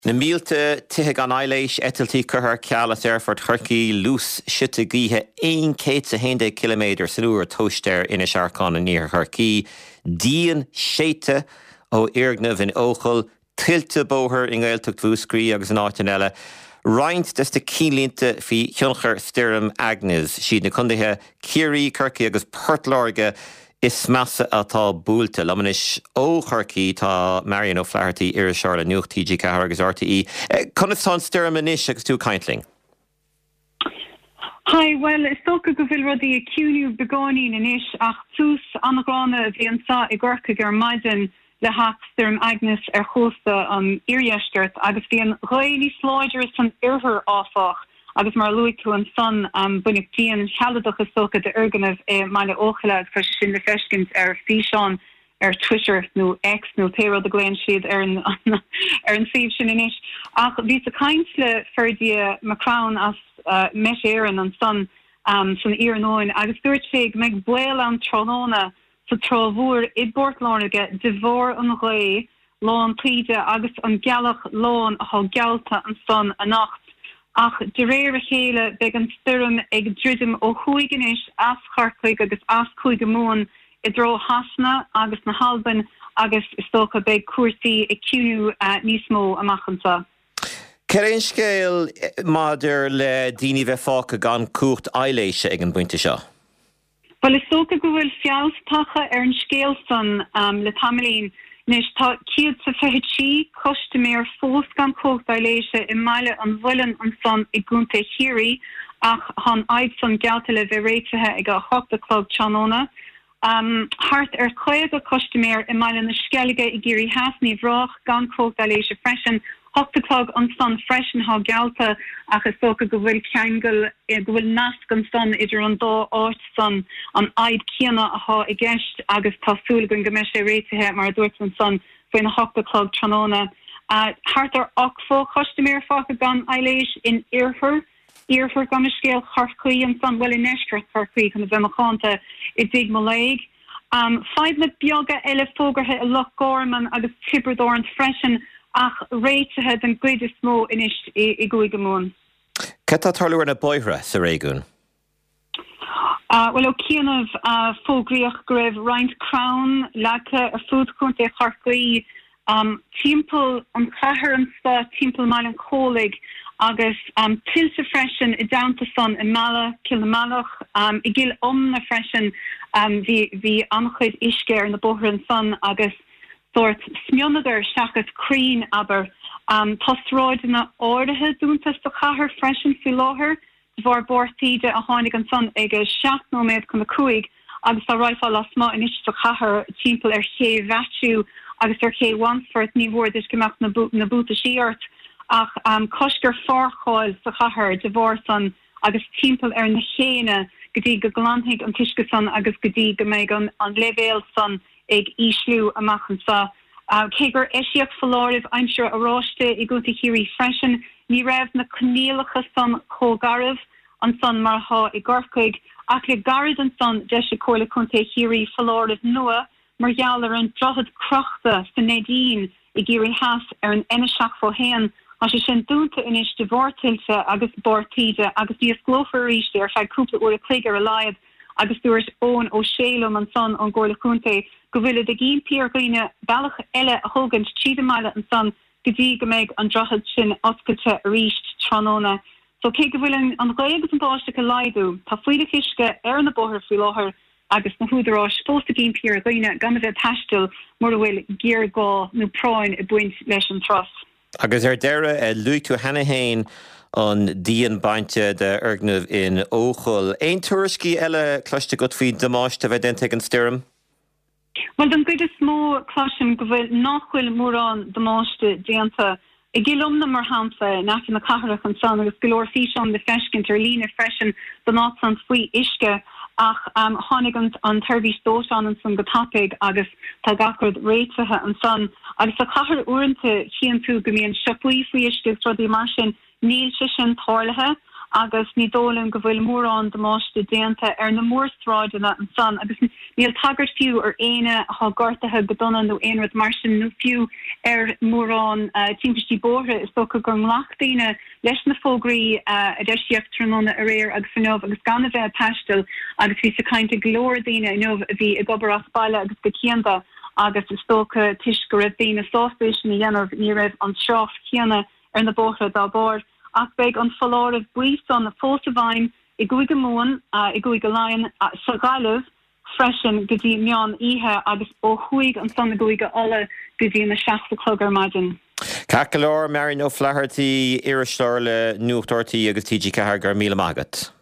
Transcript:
Na mílte tithe gan eiléis etaltí chuthar cealas Airfort Churcaí lús siute gíthe 100 km san uair toisteir ina searcán in níor Churcaí, díon séite ó Iargnamh in Óchail, tiltte bóthir in Gaeltacht Bhuascrí agus an áitin eile. Roinnt des de cílínte fi Thionchar Stirram Agnes, siad na cundaithe Ciarí Churcaí agus Portláirge is measa atá búlta lamanis ó Churcaí tá Marion O'Flaherty ar Searla nuach TG Cahar agus RTE. Connath tá Stirram inis agus tú caintling? Hi, well, is tóca go bhfuil rudí a cúniú begáinín inis ach tús anagrána a bhí ansá i gCorcaigh ar maidin le hac Stirram Agnes ar chósta an iríoisgurt agus bhí an roiní sláidir san iarthar áfach agus mar luigh tú an son bunig díon chealadach is tóca de Iargnamh maile óchaile agus sin le feiscint ar físeán ar Twitter nó X nó téire de gléin siad ar an síomh sin inis. Ach bhí a caiintle ferdia Macrown as meis éan an son san Iarnóin agus dúirt sé meid buil an tróna sa trómhúr I Bortláirge de bhór an ré lán príide agus an gealach lán a gealta an son a nacht. Ach de réir a chéile beag an Stirram ag dridim ó chuigenis as Chorcaigh agus as chuige mún I dro hasna agus na halban agus is tócha beag cuasaí I cúniú níos mó amachanta. Ceir éon scéal maidir le daoine bheith fáca gan cuacht eiléise ag an buinte seo? Well, is tócha go bhfuil fealspacha ar an scéal san le tamilín Nis tá ciad sa fehití costaméir fós gan cócht eiléise I maile an bhuilean an son I gúnta Chiarí ach han aid san gealta le bheith réitethe ag a 8 o'clock Tróna. Hart ar chuige costaméir I maile na sceige I géirí hasní bhrách gan cócht eiléise freisin 8 o'clock an son freisin há gealta ach is tócha go bhfuil ceangal go bhfuil nasc an son idir an dá áit son an aid cíanna a há I gceist agus tásúla gon go meis sé réitethe mar dúirt an son faoin na 8 o'clock Tróna. Hart ar achfó costaméir fácha gan eiléis in Iarthar gan na scéal Chorcaí an son well in Eisceart Chorcaí chun bheith machánta I dig Malaig. Five na beaga eile fógarthe I Loch Gorman agus Tibredorn freisin ach réitethe an gcuid is mó inis I gcuige mún. Cetá tarlúir na boithre sa réigiún? Well, ó cíanamh fógraíoch go raibh roinnt Crown lecha ar fúdchúnta Chorcaí timpeall an chathair an spa timpeall mail an chólaigh agus tiltte freisin I downta son I Mala Kilmalach I gil na freisin hí anchuid isce ar na bóthar an son agus sort smionadar seachas crín aber tasráid na áirithe dúntas do chathair freisin fi láthair bhar bortíide a tháinig an son ag 7 nóméad chun na cuaig agus a raifáil as má inis do chathair timpeall ar ché bheitiú agus ar ché Wansford ní bhór is gomach na búta síart ach cosgur fárcháil sa chathair de bhór son agus timpeall ar na chéine gotí go glantaigh an tuisce son agus gotí go méid an levéal son ag íslú amachchan sa. Cégur eisiach falláirih aimsir aráiste I gúnta Chiarí freisin ní raibh na cnéalacha son chógaribh an son mar há I gCorcaigh ach le garid an son de sé cóla chunta Chiarí falláirih nua mar gheall ar an drochad crochta sa Nadine I géirí has ar an ineseach fó héan an sé sin dúnta inis de bhórtilte agus bortíide agus níos glófar ríiste ar feadh cúpla uair a cléigear a laiad agus dúirt ón ó Shélam an son an Gcomhairle Cúnta go bhfuil de gin píor gaoine bailach eile a thugant tríd maile an son gotí go méid an drochad sin oscailte a ríist Tróna. So cé go bhfuil an réagus an báiste go laidú tá faoide chiisce ar na bóthar faoi láthair agus na húdarrás fósta gin píor gaoine gan bheith taistil mar bhfuil géar gá nó práin I buint leis an tros. Agus ar deire luigh tú hena héin an díon bainte de Iargnamh in Óchail. Éon tuairiscí eile cloiste go faoi damáiste bheith denteigh an Stirram? Well, den good is smó cloisiim go bhfuil nachhfuil mórrán damáiste déanta. I gilumna mar hansa nach na chathairach an son agus golóir físeán de feiscint ar lína freisin don ná san faoi isce ach tháinig an turbhís dóiteán an san go tapig agus tá gacrad réitethe an son agus a chathair uaireanta chian tú go mbíonn siapaí faoi isce rudí mar sin níl sé sin táirlathe agus ní dólan go bhfuil mórrán de máiste déanta na mórstráidena an san agus níl tagart fiú ar éine há gartathe godonna nó éonrad mar sin nó fiú mórrán timpistí bóthe is tócha gur nglaachtaine leis na fógraí a deisiacht tróna a réir agus fanóh agus gan bheith peistal agus bhí sa cainte glóirdaine nómh a bhí i gobar aspaile agus go cianda agus is tócha tuis go raibh daoine sáspéis na dhéanamh ní raibh an seocht chéanna ar na bótha dá bord. Ach beag an falláirh buíos an na fótabhain i gcuige móin i gcuige láin sa gaiileh freisin go dtí meán ihe agus ó chuig an san na gcuige alle go dtí na 60 chlog ar maidin. Cacalór Mary nó flehartaí iiristeir le nuachtartaí agus TG Cahar gur míle magat.